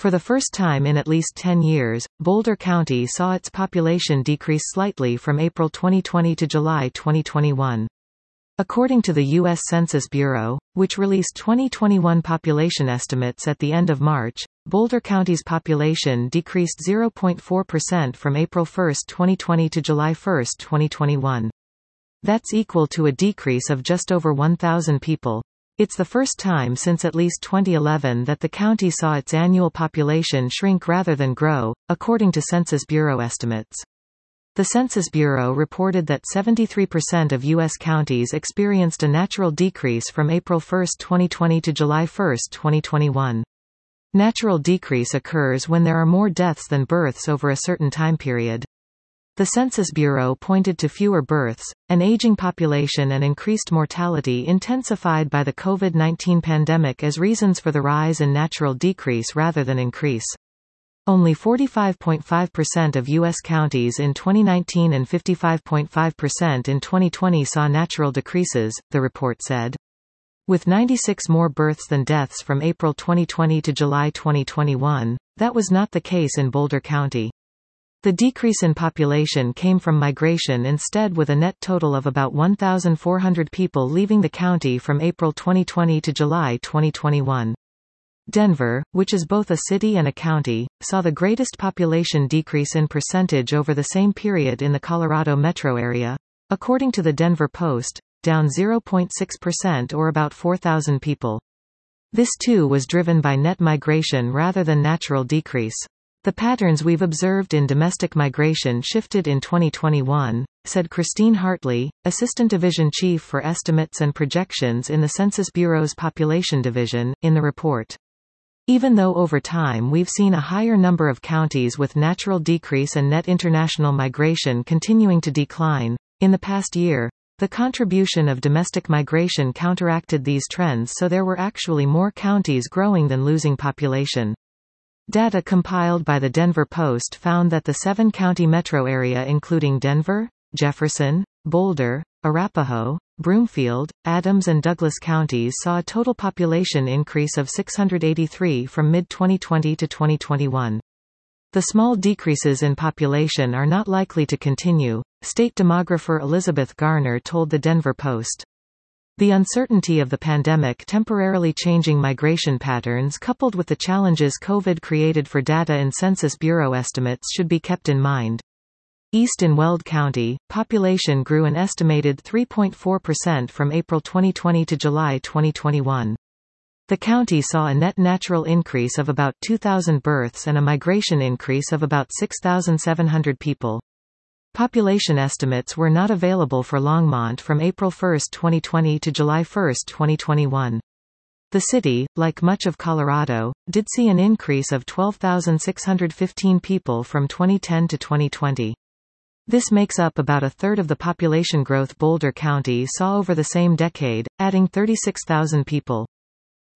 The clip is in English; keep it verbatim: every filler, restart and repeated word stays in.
For the first time in at least ten years, Boulder County saw its population decrease slightly from April twenty twenty to July twenty twenty-one. According to the U S Census Bureau, which released twenty twenty-one population estimates at the end of March, Boulder County's population decreased zero point four percent from April first, twenty twenty to July first, twenty twenty-one. That's equal to a decrease of just over one thousand people. It's the first time since at least twenty eleven that the county saw its annual population shrink rather than grow, according to Census Bureau estimates. The Census Bureau reported that seventy-three percent of U S counties experienced a natural decrease from April first, twenty twenty to July first, twenty twenty-one. Natural decrease occurs when there are more deaths than births over a certain time period. The Census Bureau pointed to fewer births, an aging population and increased mortality intensified by the COVID nineteen pandemic as reasons for the rise in natural decrease rather than increase. Only forty-five point five percent of U S counties in twenty nineteen and fifty-five point five percent in twenty twenty saw natural decreases, the report said. With ninety-six more births than deaths from April twenty twenty to July twenty twenty-one, that was not the case in Boulder County. The decrease in population came from migration instead, with a net total of about one thousand four hundred people leaving the county from April twenty twenty to July twenty twenty-one. Denver, which is both a city and a county, saw the greatest population decrease in percentage over the same period in the Colorado metro area. According to the Denver Post, down zero point six percent or about four thousand people. This too was driven by net migration rather than natural decrease. The patterns we've observed in domestic migration shifted in twenty twenty-one, said Christine Hartley, Assistant Division Chief for Estimates and Projections in the Census Bureau's Population Division, in the report. Even though over time we've seen a higher number of counties with natural decrease and net international migration continuing to decline, in the past year, the contribution of domestic migration counteracted these trends, so there were actually more counties growing than losing population. Data compiled by the Denver Post found that the seven-county metro area including Denver, Jefferson, Boulder, Arapahoe, Broomfield, Adams and Douglas counties saw a total population increase of six hundred eighty-three from mid twenty twenty to twenty twenty-one. The small decreases in population are not likely to continue, state demographer Elizabeth Garner told the Denver Post. The uncertainty of the pandemic temporarily changing migration patterns coupled with the challenges COVID created for data and Census Bureau estimates should be kept in mind. East in Weld County, population grew an estimated three point four percent from April twenty twenty to July twenty twenty-one. The county saw a net natural increase of about two thousand births and a migration increase of about six thousand seven hundred people. Population estimates were not available for Longmont from April first, twenty twenty to July first, twenty twenty-one. The city, like much of Colorado, did see an increase of twelve thousand six hundred fifteen people from twenty ten to twenty twenty. This makes up about a third of the population growth Boulder County saw over the same decade, adding thirty-six thousand people.